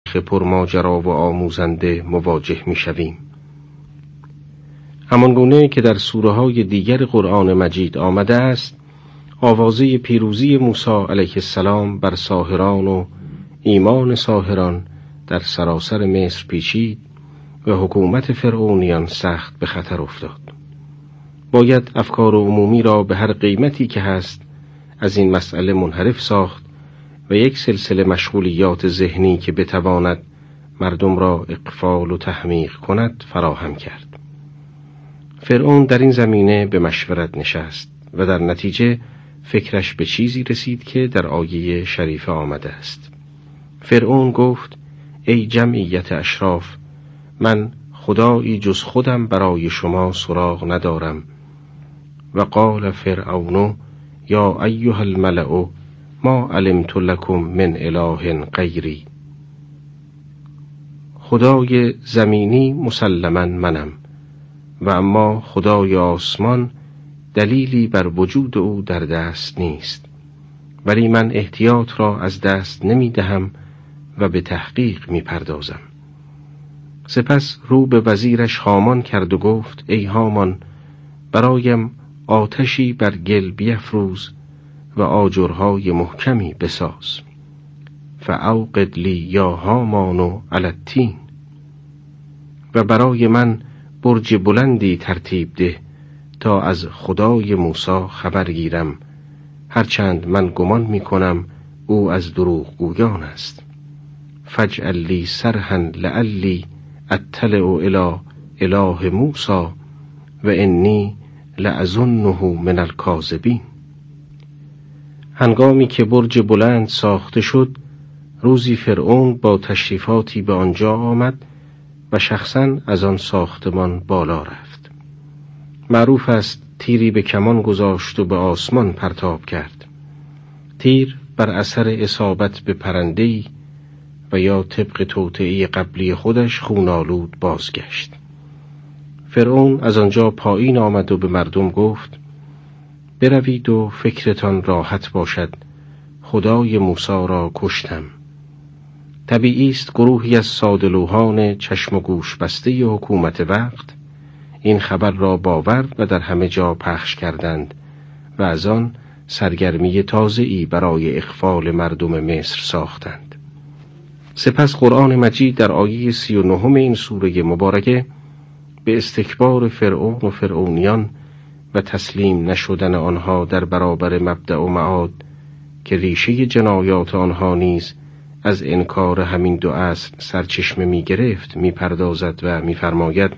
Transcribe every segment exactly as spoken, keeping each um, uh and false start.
پرماجرا و آموزنده مواجه می شویم. همان گونه که در سوره های دیگر قرآن مجید آمده است، آوازه پیروزی موسی علیه السلام بر ساحران و ایمان ساحران در سراسر مصر پیچید و حکومت فرعونیان سخت به خطر افتاد. باید افکار عمومی را به هر قیمتی که هست از این مسئله منحرف ساخت و یک سلسله مشغولیات ذهنی که بتواند مردم را اغفال و تحمیق کند فراهم کرد. فرعون در این زمینه به مشورت نشست و در نتیجه فکرش به چیزی رسید که در آیه شریفه آمده است. فرعون گفت: ای جمعیت اشراف، من خدایی جز خودم برای شما سراغ ندارم. و قال فرعون یا ایها الملأ ما علمت لکم من اله غیری. خدای زمینی مسلماً منم و اما خدای آسمان دلیلی بر وجود او در دست نیست، ولی من احتیاط را از دست نمی دهم و به تحقیق می پردازم. سپس رو به وزیرش هامان کرد و گفت: ای هامان، برایم آتشی بر گل بیفروز و آجرهای محکمی بساز. فاوقد لی یا هامان علی الطین. و برای من برج بلندی ترتیب ده تا از خدای موسی خبر گیرم، هرچند من گمان می کنم او از دروغ گویان است. فاجعل لی سرحا لعلی اطلع الی اله موسی و انی لأظنه من الکاذبین. هنگامی که برج بلند ساخته شد، روزی فرعون با تشریفاتی به آنجا آمد و شخصاً از آن ساختمان بالا رفت. معروف است تیری به کمان گذاشت و به آسمان پرتاب کرد. تیر بر اثر اصابت به پرنده‌ای و یا طبق توطئه قبلی خودش خونالود بازگشت. فرعون از آنجا پایین آمد و به مردم گفت: بروید و فکرتان راحت باشد، خدای موسی را کشتم. طبیعی است گروهی از ساده‌لوحان چشم و گوش بسته حکومت وقت این خبر را باور و در همه جا پخش کردند و از آن سرگرمی تازه‌ای برای اغفال مردم مصر ساختند. سپس قرآن مجید در آیه سی و نهم این سوره مبارکه به استکبار فرعون و فرعونیان و تسلیم نشدن آنها در برابر مبدأ و معاد که ریشه جنایات آنها نیز از انکار همین دو اصل سرچشمه می گرفت می پردازد و می فرماید: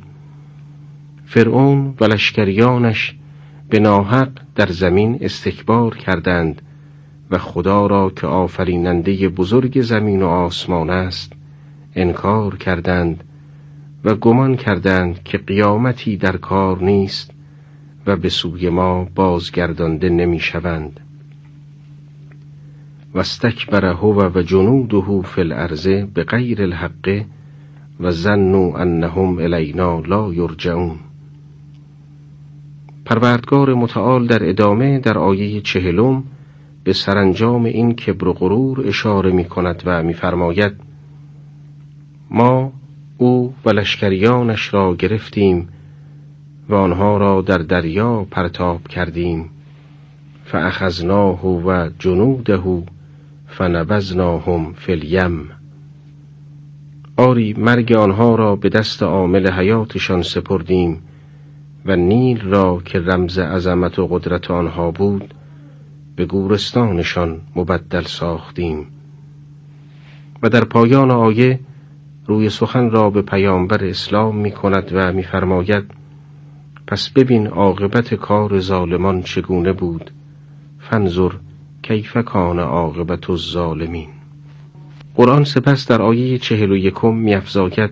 فرعون و لشکریانش به ناحق در زمین استکبار کردند و خدا را که آفریننده بزرگ زمین و آسمان است انکار کردند و گمان کردند که قیامتی در کار نیست و به سوی ما بازگردانده نمی شوند. و استکبر هو و جنوده فی الارض بغیر الحق و ظنوا انهم الینا لا یرجعون. پروردگار متعال در ادامه در آیه چهلم به سرانجام این کبر و غرور اشاره می کند و می فرماید: ما او و لشکریانش را گرفتیم و آنها را در دریا پرتاب کردیم. فاخذناه و جنوده فنبذناهم فی الیم. آری مرگ آنها را به دست عامل حیاتشان سپردیم و نیل را که رمز عظمت و قدرت آنها بود به گورستانشان مبدل ساختیم. و در پایان آیه روی سخن را به پیامبر اسلام می کند و می فرماید: پس ببین عاقبت کار ظالمان چگونه بود، فانظر کیف کان عاقبت الظالمین. قرآن سپس در آیه چهل و یکم می افزاید: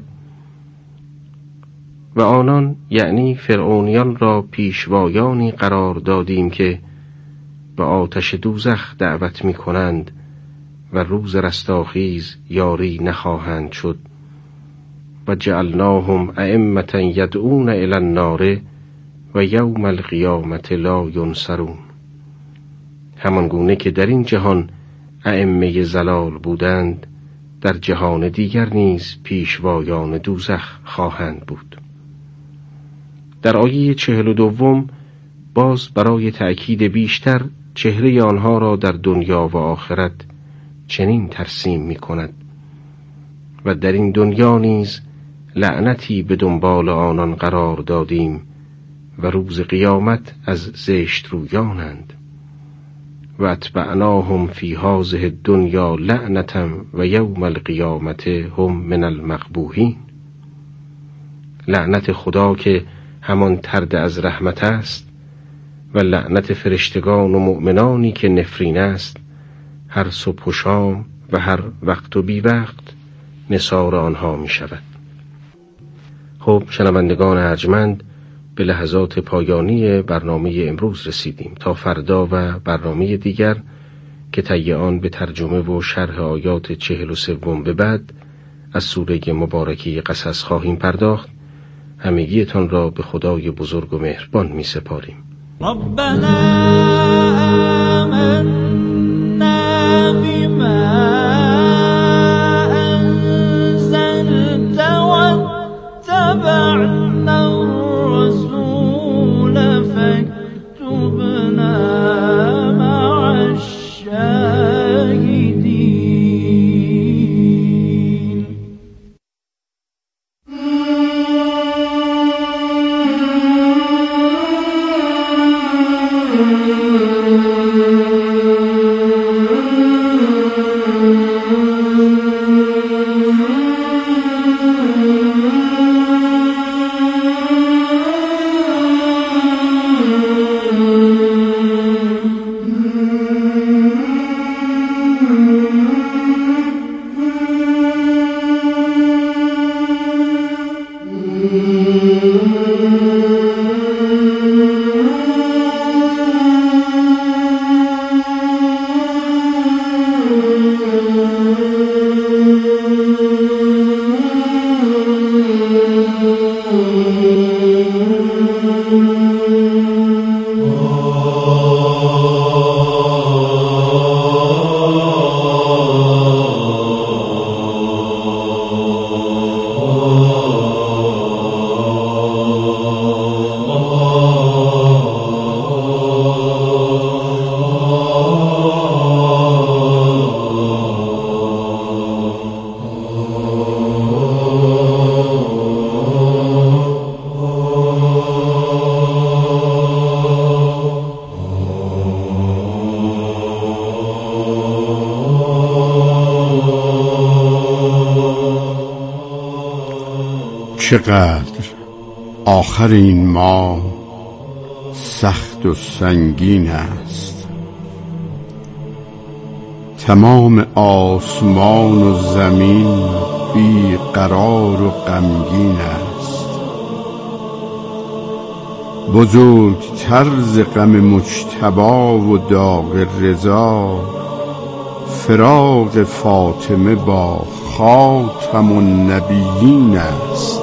و آنان یعنی فرعونیان را پیشوایانی قرار دادیم که به آتش دوزخ دعوت می کنند و روز رستاخیز یاری نخواهند شد. و جعلناهم ائمة یدعون الی النار و یوم القیامة لا ینصرون. همان گونه که در این جهان ائمه ضلال بودند، در جهان دیگر نیز پیشوایان دوزخ خواهند بود. در آیه چهل و دوم باز برای تأکید بیشتر چهره آنها را در دنیا و آخرت چنین ترسیم می کند: و در این دنیا نیز لعنتی به دنبال آنان قرار دادیم و روز قیامت از زشت رویانند. و اتبعناهم فی هذه الدنیا لعنة و یوم القیامت هم من المقبوحین. لعنت خدا که همان طرد از رحمت است و لعنت فرشتگان و مؤمنانی که نفرین است هر صبح و شام و هر وقت و بی وقت نثار آنها می شود. خب شنوندگان ارجمند، به لحظات پایانی برنامه امروز رسیدیم. تا فردا و برنامه دیگر که طی آن به ترجمه و شرح آیات چهل و سوم به بعد از سوره مبارکه قصص خواهیم پرداخت، همگیتان را به خدای بزرگ و مهربان می سپاریم. ربنا آمنا بما أنزلت واتبعنا الرسول فاكتبنا مع الشاهدين. چقدر آخر این ماه سخت و سنگین است، تمام آسمان و زمین بی قرار و غمگین است. بزرگتر ز غم مجتبی و داغ رضا فراق فاطمه با خاتم النبیین است.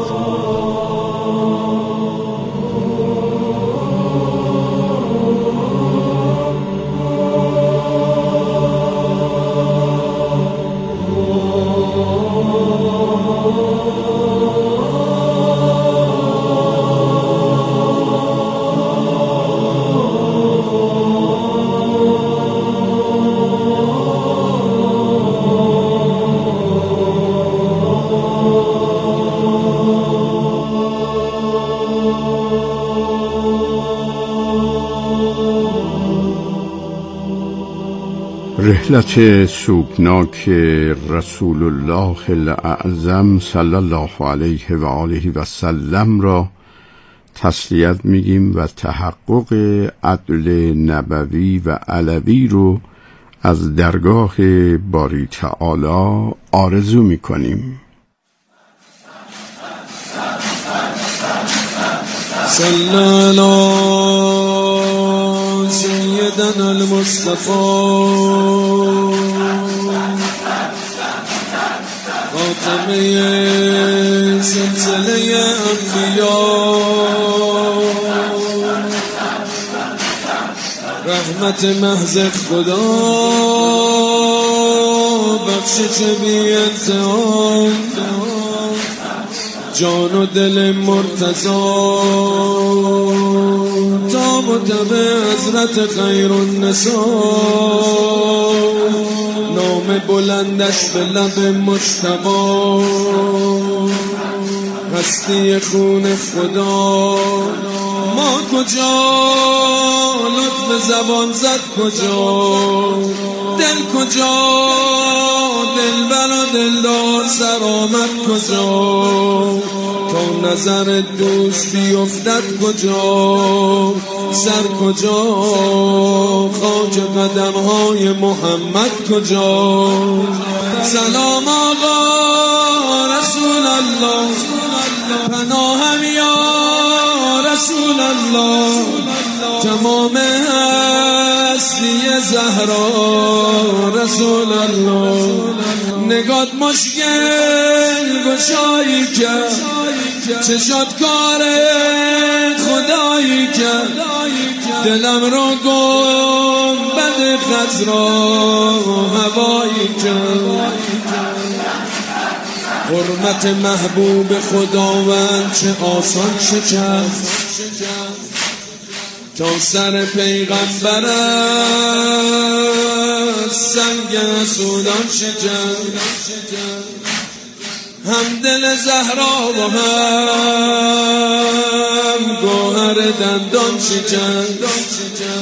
رحلت سوگناک رسول الله الاعظم صلی الله علیه و آله و سلم را تسلیت میگیم و تحقق عدل نبوی و علوی رو از درگاه باری تعالی آرزو میکنیم. صلی علی سیدنا المصطفى خاتمه سلسله انبیاء، رحمت محض خدا بخشش بی انتها، جان و دل مرتضا تا متبع حضرت خیر النساء، نام بلندش به لب مجتبی، هستی خون خدا ما کجا، لطف زبان زد کجا، دل کجا، دلبر و دلدار سر آمد کجا، تا نظر دوست بیفتد کجا، سر کجا، خاک قدم های محمد کجا. سلام آقا رسول الله، پناهم یا رسول الله، تمام هستی زهرا رسول الله، نگات مشکل گشایی کرد، چشات کار خدایی کرد، دلم رو گنبد خضرا هوایی کرد. حرمت محبوب خداوند چه آسان شکست، تا سر پیغمبر سنگ سودان شکست، هم دل زهرا و هم گوهر دندان شکست.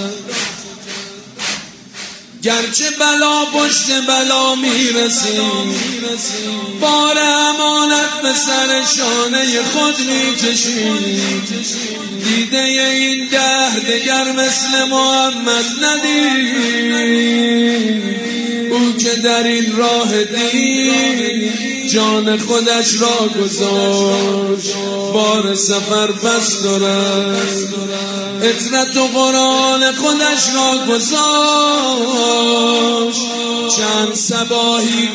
گرچه بلا پشت بلا میرسیم، بار امانت به سر شانه خود میکشیم، دیده این ده دگر مثل محمد ندید، او که در این راه دین جان خودش را گذاشت، بار سفر پس دارد، عطرت و قرآن خودش را گذاشت، چند صباحی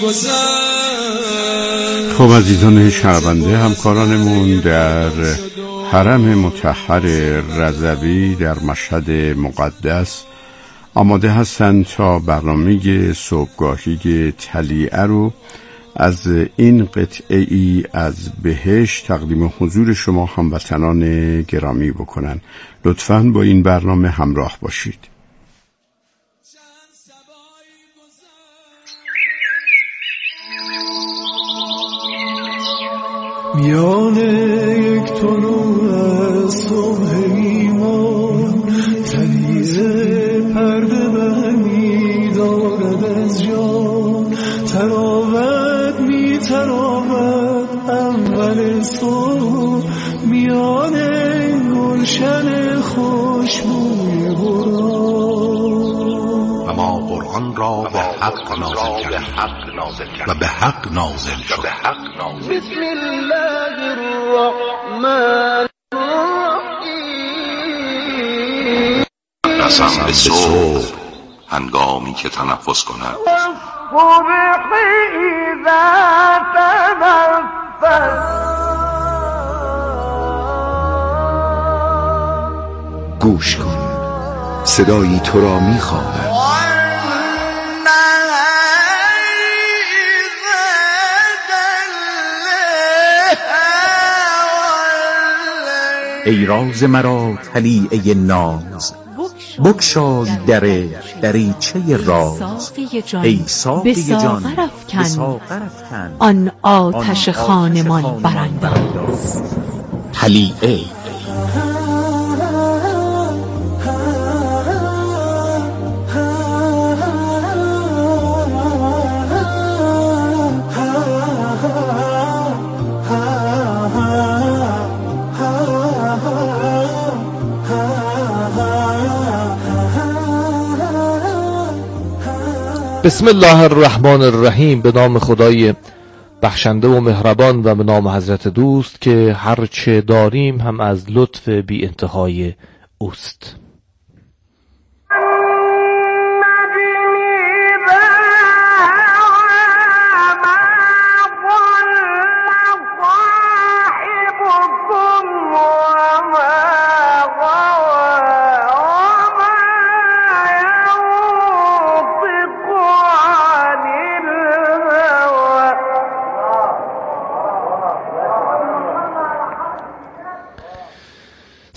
گذشت. خب عزیزان شنونده، همکارانمون در حرم مطهر رضوی در مشهد مقدس آماده هستند تا برنامه صبحگاهی طلیعه رو از این قطعه ای از بهشت تقدیم حضور شما هموطنان گرامی بکنن. لطفاً با این برنامه همراه باشید. میان یک طلوع از صبح ایمان، طلیعه پرده برمی دارد از جان، تراوت می تراوت اول صبح، میان گلشن خوشبوی قرآن. و ما قرآن را به حق نازل کردیم و به حق نازل شد. بسم الله الرحمن الرحیم. قسم به صبح هنگامی که تنفس کند، والصبح اذا تنفس. گوش کن، صدایی تو را می‌خواند. ای راز مرا طلیعه ناز، بگشای در دریچه راز. ای ساقی جان به ساغر افکن، آن آتش خانمان برانداز. طلیعه بسم الله الرحمن الرحیم. به نام خدای بخشنده و مهربان و به نام حضرت دوست که هر چه داریم هم از لطف بی انتهای اوست.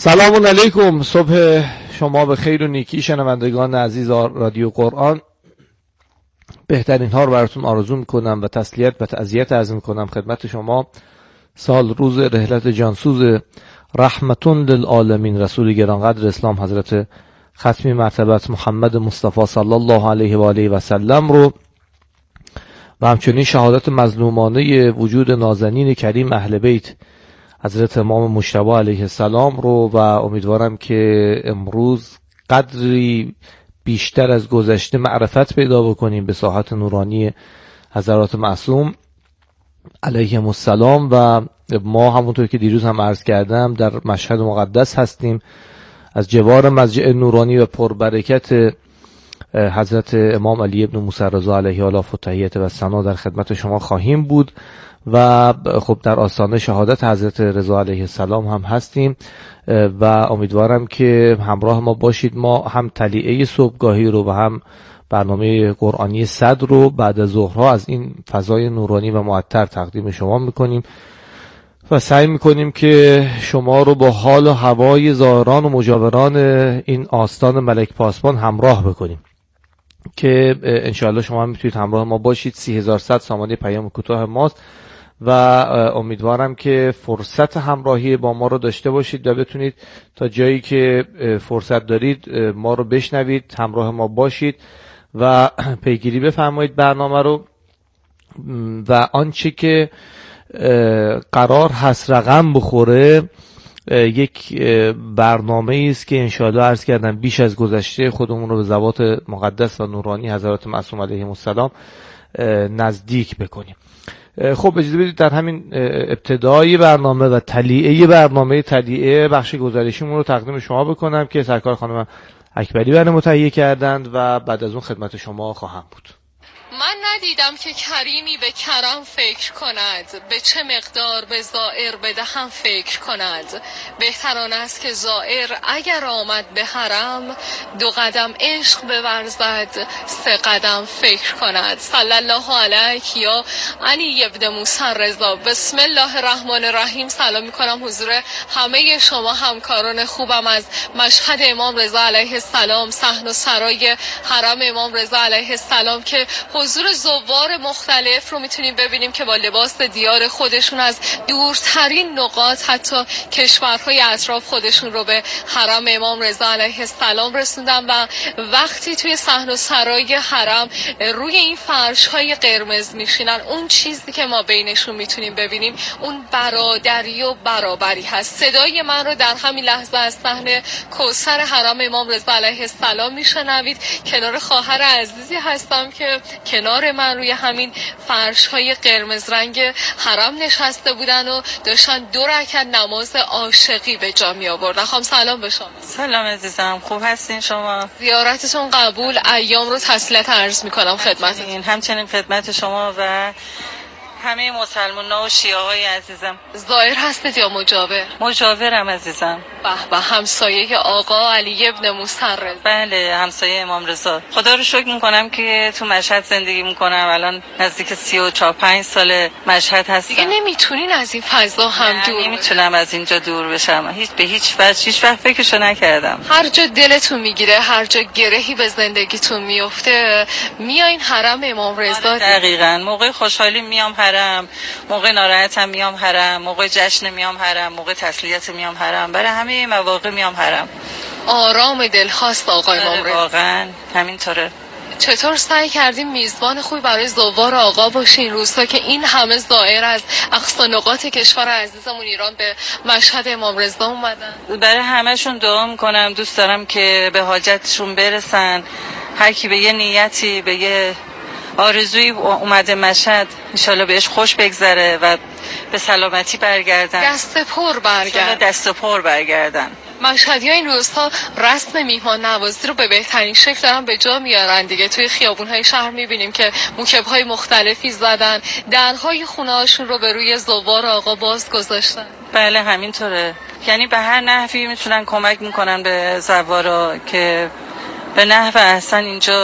سلام علیکم، صبح شما به خیر و نیکی شنوندگان عزیز رادیو قرآن. بهترین ها رو براتون آرزو میکنم و تسلیت و تعزیت عرض میکنم خدمت شما. سال روز رحلت جانسوز رحمتون للعالمین رسول گرانقدر اسلام حضرت ختمی مرتبت محمد مصطفی صلی الله علیه و آله و سلم رو و همچنین شهادت مظلومانه وجود نازنین کریم اهل بیت حضرت امام مجتبی علیه السلام رو و امیدوارم که امروز قدری بیشتر از گذشته معرفت پیدا بکنیم به ساحت نورانی حضرات معصوم علیهم السلام. و ما همونطور که دیروز هم عرض کردم در مشهد مقدس هستیم، از جوار مسجد نورانی و پربرکت حضرت امام علی ابن موسی رضا علیه الاف و تحیت و ثنا در خدمت شما خواهیم بود و خب در آستانه شهادت حضرت رضا علیه السلام هم هستیم و امیدوارم که همراه ما باشید. ما هم تلیعه صبحگاهی رو و هم برنامه قرآنی صد رو بعد از ظهرها از این فضای نورانی و معطر تقدیم شما میکنیم و سعی میکنیم که شما رو با حال و هوای زائران و مجاوران این آستان ملک پاسبان همراه بکنیم که انشاءالله شما هم میتونید همراه ما باشید. سی هزار و صد سامانه پیام کوتاه ماست و امیدوارم که فرصت همراهی با ما رو داشته باشید و بتونید تا جایی که فرصت دارید ما رو بشنوید، همراه ما باشید و پیگیری بفرمایید برنامه رو و آنچه که قرار هست رقم بخوره یک برنامه است که انشاءالله عرض کردم بیش از گذشته خودمون رو به ذوات مقدس و نورانی حضرات معصوم علیهم السلام نزدیک بکنیم. خب اجازه بدید در همین ابتدای برنامه و تلیعه برنامه تلیعه بخش گزارشیمون رو تقدیم شما بکنم که سرکار خانم اکبری برنامه تهیه کردند و بعد از اون خدمت شما خواهم بود. من ندیدم که کریمی به کرم فکر کند، به چه مقدار به زائر بدهم فکر کند. بهتران است که زائر اگر آمد به حرم، دو قدم عشق بورزد، سه قدم فکر کند. صلی الله علیک یا علی ابن موسی رضا. بسم الله الرحمن الرحیم. سلام میکنم حضور همه شما همکاران خوبم از مشهد امام رضا علیه السلام، صحن و سرای حرم امام رضا علیه السلام که حضور زوار مختلف رو میتونیم ببینیم که با لباس دیار خودشون از دورترین نقاط حتی کشورهای اطراف خودشون رو به حرم امام رضا علیه السلام رسوندن و وقتی توی صحن و سرای حرم روی این فرش‌های قرمز میشینن، اون چیزی که ما بینشون میتونیم ببینیم اون برادری و برابری هست. صدای من رو در همین لحظه از صحن کوثر حرم امام رضا علیه السلام میشنوید. کنار خواهر عزیزی هستم که کنار من روی همین فرش‌های قرمز رنگ حرم نشسته بودن و داشتن دو رکعت نماز عاشقی به جا می آوردن. خانم سلام به شما. سلام عزیزم، خوب هستین شما؟ زیارتتون قبول. ایام رو تسلیت عرض می‌کنم خدمتتون. همچنین خدمت شما و همه مسلمان‌ها و شیعه‌های عزیزم. زائر هستید یا مجاور؟ مجاورم عزیزم. به به، همسایه آقا علی ابن موسی رضا. بله، همسایه امام رضا. خدا رو شکر میکنم که تو مشهد زندگی میکنم. الان نزدیک سی و چهار پنج سال مشهد هستم. دیگه نمیتونین از این فضا هم دور؟ نمیتونم از اینجا دور بشم. هیچ به هیچ وجه هیچ وقت فکرشو نکردم. هر جا دلتون میگیره، هر جا گرهی به زندگیتون میفته، میاین حرم امام رضا. دقیقاً. موقع خوشحالی میام حرم، موقع ناراحتم میام حرم، موقع جشن میام حرم، موقع تسلیت میام حرم. برای همه مواقع میام حرم. آرام دل هاست آقا امام رضا. واقعا همینطوره. چطور سعی کردیم میزبان خوبی برای زوار آقا باشین روزها که این همه زائر از اقصا نقاط کشور عزیزمون ایران به مشهد امام رضا اومدن؟ برای همهشون دعا میکنم، دوست دارم که به حاجتشون برسن. هر کی به یه نیتی، به یه آرزویی اومده مشهد، انشالله بهش خوش بگذره و به سلامتی برگردن، دست پر برگردن دست پر برگردن. مشهدی ها این روزها رسم میهمان نوازی رو به بهترین شکل دارن به جا میارن دیگه. توی خیابون‌های شهر میبینیم که موکب‌های مختلفی زدن، درهای خونه‌هاشون رو به روی زوار آقا باز گذاشتن. بله همینطوره. یعنی به هر نحوی میتونن کمک میکنن به زوارا که به نحو احسن اینجا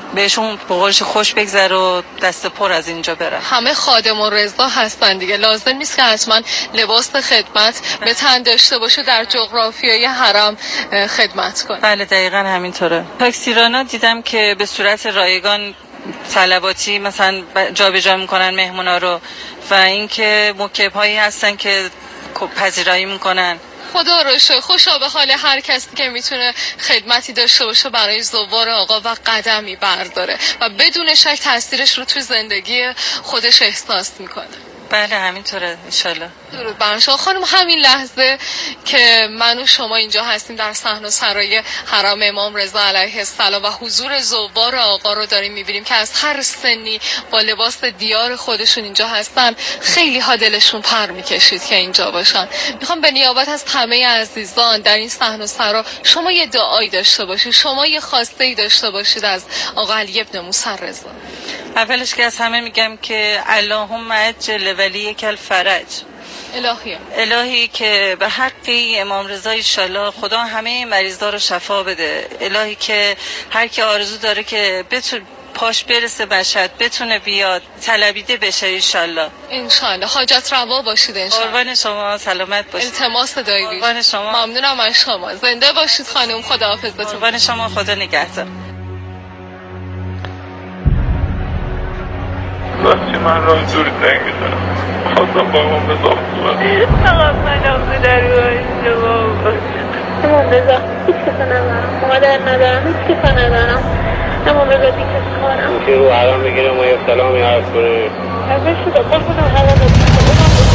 بهشون بقولش خوش بگذره و دست پر از اینجا برن. همه خادم و رضا هستن دیگه، لازم نیست که حتما لباس خدمت به تن داشته باشه در جغرافیای حرم خدمت کنه. بله دقیقاً همینطوره. تاکسیرانا دیدم که به صورت رایگان طلباتی مثلا جابجا میکنن مهمونا رو و اینکه موکب هایی هستن که پذیرایی میکنن. خدا رو شکر، خوشا به حال هر کسی که میتونه خدمتی داشته باشه برای زوار آقا و قدمی برداره و بدون شک تاثیرش رو توی زندگی خودش احساس میکنه. بله همینطوره انشالله. درود بر شما خانم. همین لحظه که من و شما اینجا هستیم در صحن و سرای حرم امام رضا علیه السلام و حضور زوار آقا رو داریم میبینیم که از هر سنی با لباس دیار خودشون اینجا هستن. خیلی ها دلشون پر میکشید که اینجا باشن. میخوام به نیابت از همه عزیزان در این صحن و سرا شما یه دعایی داشته باشید، شما یه خواسته ای داشته باشید از آقا علی ابن موسی رضا. اولش که از همه میگم که اللهم عجل ولیک الفرج. الهی الهی که به حق امام رضا انشالله خدا همه مریضا رو شفا بده. الهی که هر کی آرزو داره که بتونه پاش برسه مشهد بتونه بیاد طلبیده بشه انشالله. انشالله حاجت روا باشید انشالله. قربان شما سلامت باشید. التماس دایی. قربان شما. ممنونم از شما. زنده باشید خانم. خداحافظتون. قربان شما. خدا نگهدار. راستی من راه دوری نگیدم، خواستم با امام رضا بزنم. فقط من آمده در باید بابا امام رضا هیچ کسا ندارم، مادر ندارم، هیچ کسا ندارم. امام رضا بی کسی خواهرم که رو حرام بگیرم و یه سلامی عرض کنه. اول شده قربونم حرام بگیرم.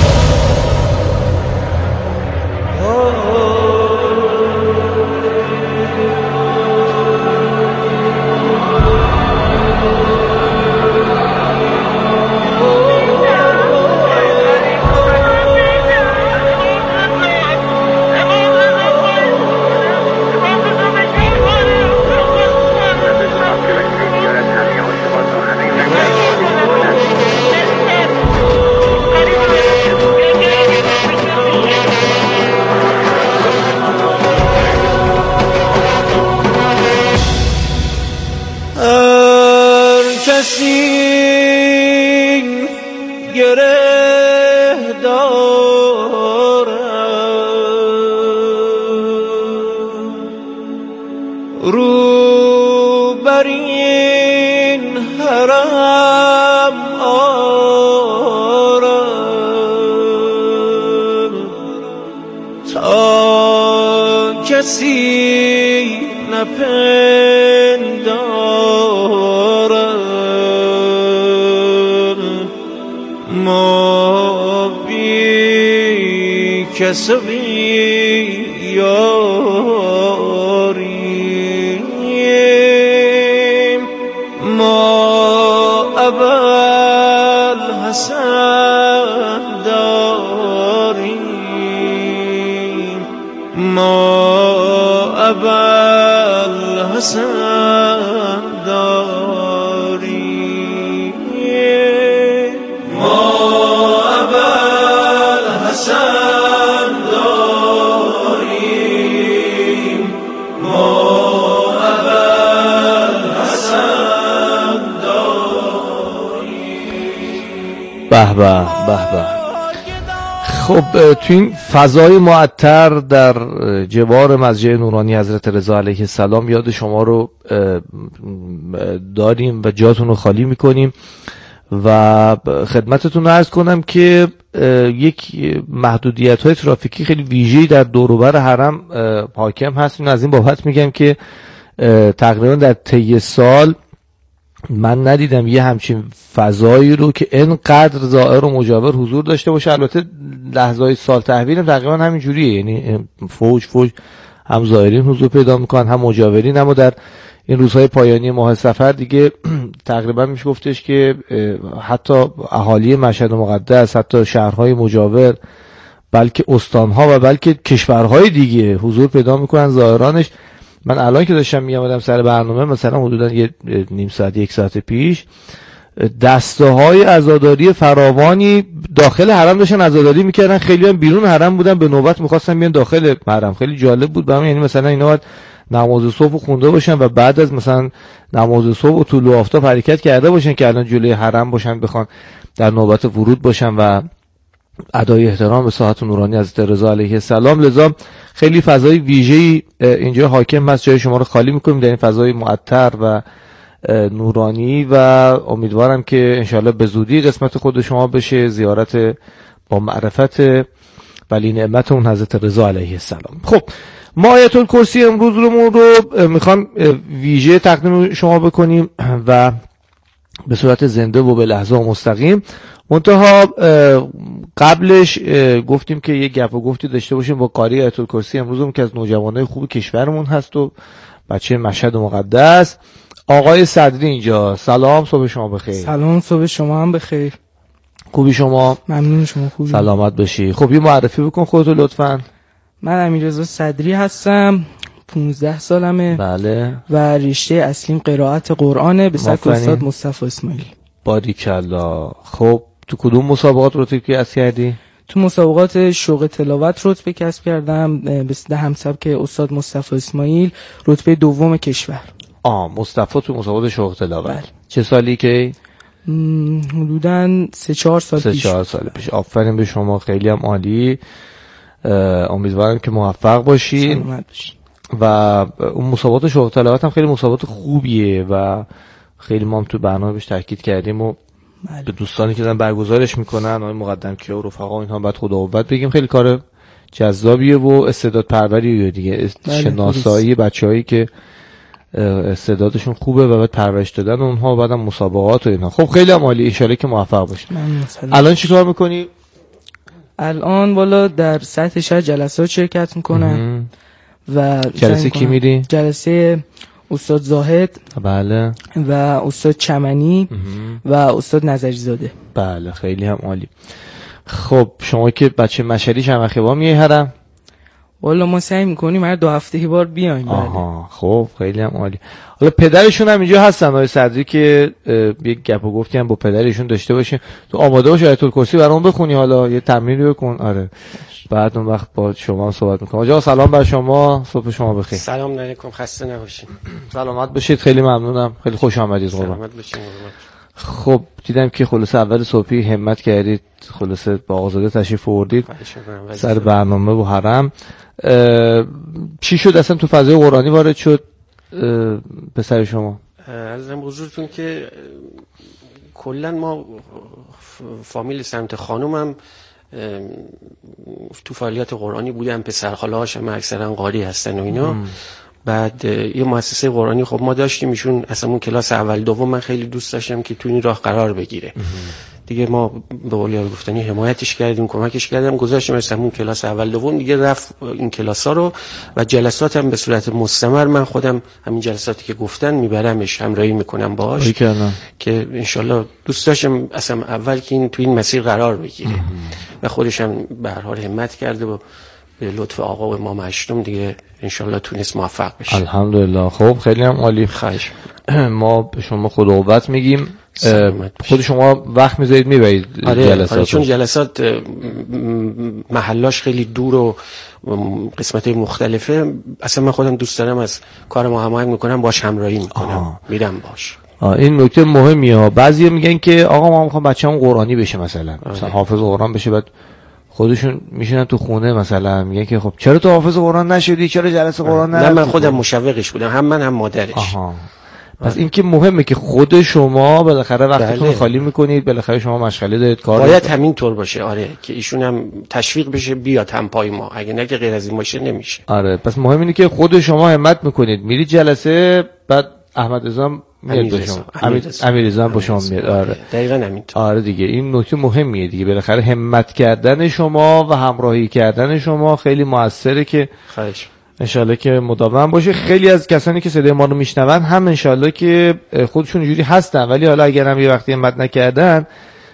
کسبی یاریم ما ابل حسن داریم ما ابل حسن داریم ما ابل حسن به به به به. خب تو این فضای معطر در جوار مسجد نورانی حضرت رضا علیه السلام یاد شما رو داریم و جاتون رو خالی میکنیم و خدمتتون عرض کنم که یک محدودیت های ترافیکی خیلی ویژه‌ای در دور و بر حرم حاکم هست. از این بابت میگم که تقریبا در طی سال من ندیدم یه همچین فضایی رو که اینقدر زائر و مجاور حضور داشته باشه. البته لحظه‌های سال تحویل هم تقریبا همین جوریه، یعنی فوج فوج هم زائرین حضور پیدا میکنن هم مجاورین. اما در این روزهای پایانی ماه صفر دیگه تقریبا میشه گفتش که حتی اهالی مشهد مقدس، حتی شهرهای مجاور، بلکه استانها و بلکه کشورهای دیگه حضور پیدا میکنن زائرانش. من الان که داشتم میامدم سر برنامه مثلا حدودا یه نیم ساعت یک ساعت پیش دسته های عزاداری فراوانی داخل حرم داشتن عزاداری میکردن، خیلی هم بیرون حرم بودن به نوبت میخواستن بیان داخل حرم. خیلی جالب بود برام، یعنی مثلا اینا باید نماز صبح خونده باشن و بعد از مثلا نماز صبح و طلوع آفتاب حرکت کرده باشن که الان جلوی حرم باشن، بخوان در نوبت ورود باشن و ادای احترام به ساحت نورانی حضرت رضا علیه السلام. لذا خیلی فضای ویژه‌ای اینجا حاکم هست، جای شما رو خالی می‌کنیم در این فضای معطر و نورانی و امیدوارم که انشالله به زودی قسمت خود شما بشه زیارت با معرفت ولی نعمت اون حضرت رضا علیه السلام. خب ما آیت الکرسی امروز رو میخوام ویژه تقدیم شما بکنیم و به صورت زنده و به لحظه و مستقیم. منتها قبلش گفتیم که یه گپ و گفتی داشته باشیم با قاری آیت الکرسی امروزم که از نوجوانای خوب کشورمون هست و بچه مشهد مقدس، آقای صدری اینجا. سلام، صبح شما بخیر. سلام، صبح شما هم بخیر. خوبی شما؟ ممنون، شما خوبی؟ سلامت باشی. خب یه معرفی بکن خودتو لطفاً. من امیررضا صدری هستم، پانزده سالمه. بله. و رشته اصلیم قرائت قرآنه به سبک استاد مصطفی اسماعیلی. باریکلا. خب تو کدوم مسابقات رتبه کسب کردی؟ تو مسابقات شوق تلاوت رتبه کسب کردم به همسبک استاد مصطفی اسماعیل، رتبه دوم کشور. آه مصطفی تو مسابقات شوق تلاوت. بله. چه سالی که؟ حدوداً سه چهار سال سه پیش. سه چهار سال پیش. آفرین به شما، خیلی هم عالی. امیدوارم که موفق باشین. سلامت باشین. و اون مسابقات شوق تلاوت هم خیلی مسابقات خوبیه و خیلی ما هم تو برنامه بهش تاکید کردیم و به دوستانی که دارن برگزارش میکنن، آقای مقدم کیا و رفقا اینها بعد خدا قوت بگیم، خیلی کار جذابیه و استعداد پروریه دیگه. شناسایی بچه‌هایی که استعدادشون خوبه و بعد پرورش دادن اونها و بعدم مسابقات و اینها. خب خیلی عالی، ان شاءالله که موفق باشید. الان چیکار میکنی؟ الان والا در سطح شهر جلسات شرکت میکنم. و جلسه کی میری؟ جلسه استاد زاهد. بله. و استاد چمنی و استاد نظری زاده. بله خیلی هم عالی. خب شما که بچه مشهدی چند وقته با میای حرم؟ والا ما سعی میکنیم هر دو هفته یه بار بیایم. آها خب خیلی هم عالی. حالا پدرشون هم اینجا هستن آقای صدری که یک گپ و گفتی هم با پدرشون داشته باشیم. تو آماده باش آیت الکرسی برام بخونی، حالا یه تمرین بکن. آره بعد اون وقت با شما صحبت میکنم. آقا سلام بر شما، صبح شما بخیر. سلام علیکم، خسته نباشید. سلامت باشید، خیلی ممنونم، خیلی خوش آمدید. سلامت باشید. خب دیدم که خلاصه اول صبحی همت کردید، خلاصه با آزاده تشریف آوردید سر برنامه و حرم. چی شد اصلا تو فضای قرآنی وارد شد پسر شما؟ عرضم حضورتون که کلا ما فامیل سمت خانومم تو فعالیت قرآنی بودن، پسرخاله‌هاش هم اکثرا قاری هستن و اینا. بعد یه مؤسسه قرآنی خب ما داشتیم، ایشون اصلا اون کلاس اول دوم من خیلی دوست داشتم که تو این راه قرار بگیره دیگه. ما به قول گفتنی حمایتش کردیم، کمکش کردیم، گذاشتیم مثلا اون کلاس اول دوم دیگه رفت این کلاسا رو و جلسات هم به صورت مستمر من خودم همین جلساتی که گفتن میبرمش، همراهی میکنم باهاش که انشالله دوست داشتم اصلا اول که این تو این مسیر قرار بگیره و خودش هم به هر حال همت کرده و به لطف آقا و امام هشتم دیگه انشالله تونست موفق بشه. الحمدلله. خب خیلی هم عالی. خواهش ما به شما خدا قوت میگیم. خود شما وقت میذارید میبرید آره، جلسات؟ آره چون جلسات محلاش خیلی دور و قسمت مختلفه، اصلا من خودم دوست دارم از کار ما هماهنگ میکنم، باش همراهی میکنم، میرم باش. این نکته مهمیه ها. بعضیا میگن که آقا ما میخوام بچه‌مون قرآنی بشه، مثلا آره. مثلا حافظ قرآن بشه، بعد خودشون میشینن تو خونه مثلا میگن که خب چرا تو حافظ قرآن نشدی، چرا جلسه قرآن نرفتی؟ نه من خودم مشوقش بودم، هم من هم مادرش. آها. پس این که مهمه که خود شما بالاخره وقتتون بله. خالی میکنید، بالاخره شما مشغله دارید کار باید همین طور باشه. آره که ایشون هم تشویق بشه بیاد هم پای ما، اگه نه که غیر از این باشه نمیشه. آره پس مهم اینه که خود شما همت میکنید، میرید جلسه، بعد احمد رضا میاد با شما، امیر رضا با شما میاد. آره دقیقاً همینطور. آره دیگه این نکته مهمیه دیگه، بالاخره همت کردن شما و همراهی کردن شما خیلی موثره که خواهش انشالله که مداوم باشه. خیلی از کسانی که صدای ما رو میشنون هم انشالله که خودشون اینجوری هستن، ولی حالا اگر هم یه وقتی همت نکردن،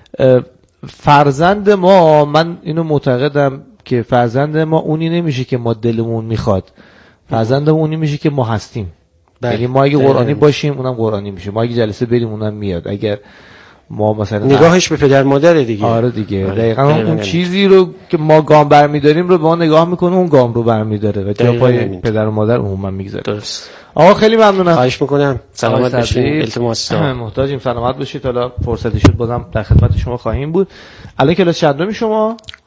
فرزند ما، من اینو معتقدم که فرزند ما اونی نمیشه که ما دلمون میخواد، فرزند ما اونی میشه که ما هستیم. یعنی ما اگه قرآنی باشیم اونم قرآنی میشه، ما اگه جلسه بریم اونم میاد، اگر ما مثلا نگاهش به پدر مادره دیگه. آره دیگه آره. دقیقاً اون دقیقاً چیزی رو که ما گام برمی‌داریم رو به ما نگاه میکنه، اون گام رو برمی‌داره و جا پای پدر و مادر عموما میگذاره. درست. آقا خیلی ممنونم. خواهش میکنم. سلامت باشین. التماس دارم. محتاجیم سلامت باشید. حالا فرصتی شد بازم در خدمت شما خواهیم بود. الان کلاس چندمی شما؟